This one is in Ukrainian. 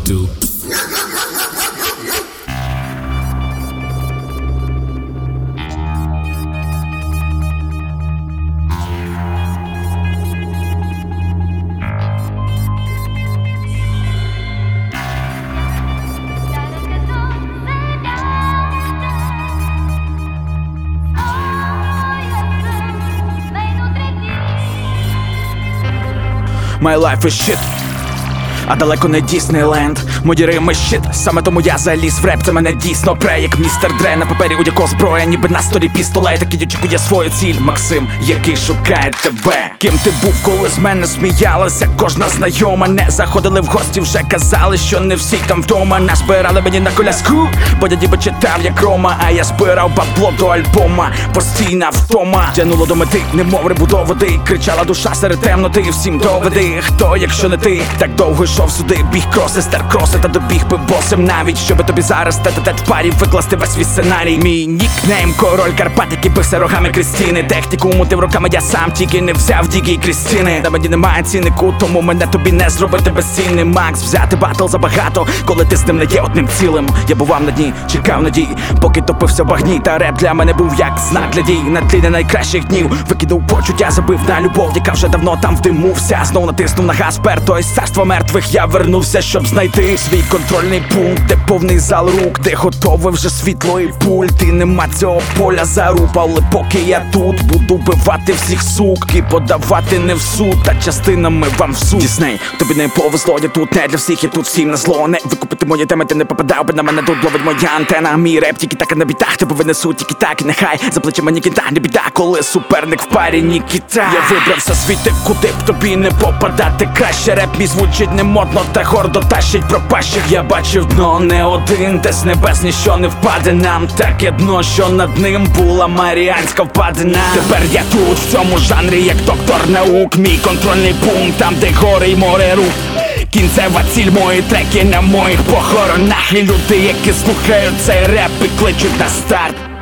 do. My life is shit, а далеко не Діснейленд. Мої рими щит, саме тому я заліз в реп. Це мене дійсно пре, як містер Дре. На папері у якого зброя, ніби на столі пістолет. Який очікує свою ціль, Максим, який шукає тебе. Ким ти був, коли з мене сміялася кожна знайома? Не заходили в гості, вже казали, що не всі там вдома. Назбирали мені на коляску, бо дядя би читав як Рома. А я збирав бабло до альбома, постійна втома тянуло до мети, немов рибу до води. Кричала душа серед темноти, всім доведи. Хто, якщо не ти, так довго йшов сюди. Біг кроси, стеркроси та добіг би босим. Навіть, щоби тобі зараз тет-а-тет в парі викласти весь свій сценарій. Мій нікнейм король Карпат, який бився рогами Крістіни. Техніку мутив роками я сам, тільки не взяв Дігі Крістіни. На мені немає ціннику, тому мене тобі не зробити безцінним. Макс, взяти батл забагато, коли ти з ним не є одним цілим. Я бував на дні, чекав надій, поки топився в багні. Та реп для мене був як знак для дій. На тлі не найкращих днів викинув почуття, забив на любов, яка вже давно там вдимувся. Знов натиснув на газ, перто із царства мертвих я вернувся, щоб знайти свій контрольний пункт, де повний зал рук, де готове вже світло і пульт. І нема цього поля заруб, але поки я тут буду вбивати всіх сук і подавати не в суд, а частинами вам в суд. Дісней, тобі не повезло, я тут не для всіх, я тут всім на зло. Не викупити мої теми, ти не попадав би на мене, тут ловить моя антена. Мій реп тільки так і на бітах, тебе винесуть тільки так, і нехай за плечима Нікіта, не біда, коли суперник в парі Нікіта. Я вибрався звідти, куди б тобі не попадати краще. Реп мій звучить не модно та гордо тащить пропащих. Я бачив дно не один, де з небес ніщо не впаде нам. Таке дно, що над ним була Маріанська впадина. Тепер я тут, в цьому жанрі, як доктор наук. Мій контрольний пункт, там де гори й море рук. Кінцева ціль, мої треки на моїх похоронах. І люди, які слухають цей реп і кличуть на старт.